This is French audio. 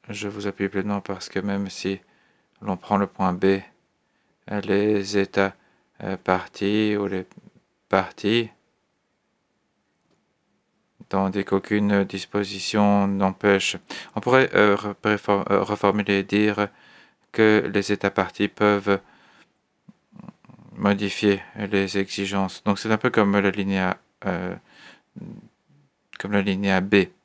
je vous appuie pleinement parce que même si l'on prend le point B, les États parties ou les parties, tandis qu'aucune disposition n'empêche. On pourrait reformuler et dire que les États parties peuvent modifier les exigences. Donc c'est un peu comme la linéa B.